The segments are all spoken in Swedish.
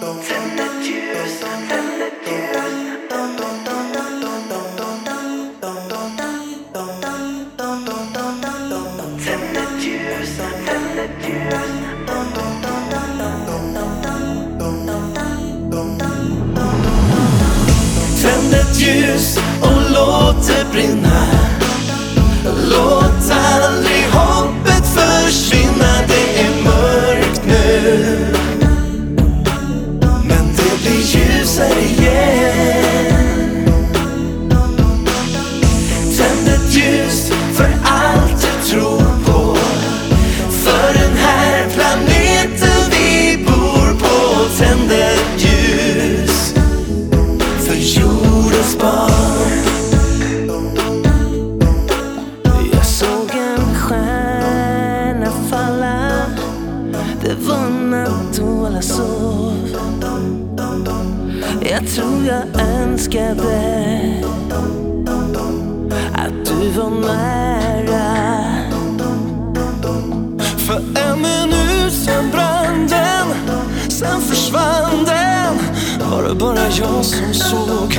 Tänd ett ljus, tänd ett ljus. Tänd ett ljus, tänd ett ljus. Tänd ett ljus och låt det brinna. Låt aldrig hoppet försvinna. Det är mörkt nu, men det blir ljusare igen. Tänd ett ljus för allt du tror på, för den här planeten vi bor på. Tänd ett ljus för jordens barn. Jag såg en stjärna falla. Det var natt och alla sov. Jag tror jag önskade att du var nära. För en minut sen brann den, sen försvann den. Var det bara jag som såg?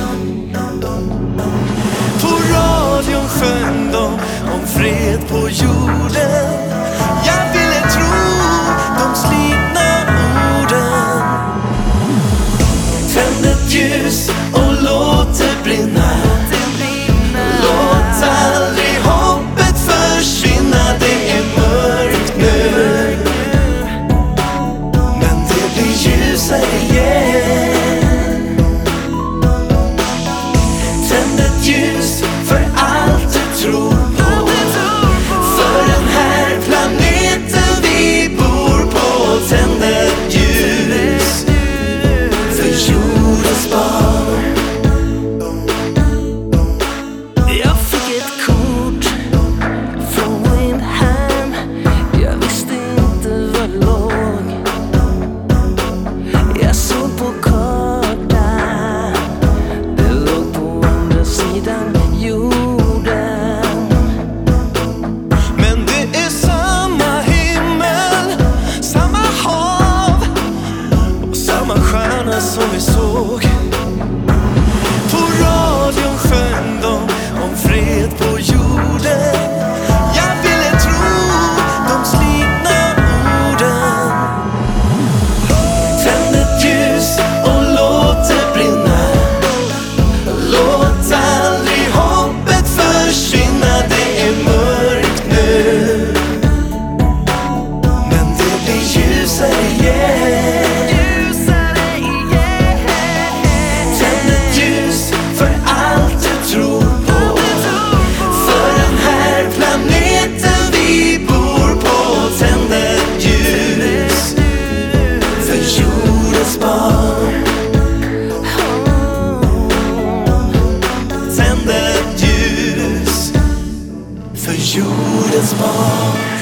På radion sjöng de om fred på jorden. Jag ville tro de slitna orden. Tänd ett ljus och låt det brinna. Låt aldrig hoppet försvinna. Det är mörkt nu, men det blir ljusare igen. Tänd ett ljus för allt du tror på, för den här planeten vi bor på. Tänd ett ljus för jordens barn. Jag fick ett kort från Windham. Jag visste inte var det låg. Jag såg på kartan. Det låg på andra sidan jorden. Men det är samma himmel, samma hav och samma stjärna som vi såg. På radion sjöng de om fred på jorden. Jag ville tro de slitna orden. Tänd ett ljus och låt det brinna. Låt aldrig hoppet försvinna. Det är mörkt nu, men det blir ljusare igen. Tänd ett ljus för allt du tror på, för den här planeten vi bor på. Tänd ett ljus för jordens barn. Tänd ett ljus för jordens barn.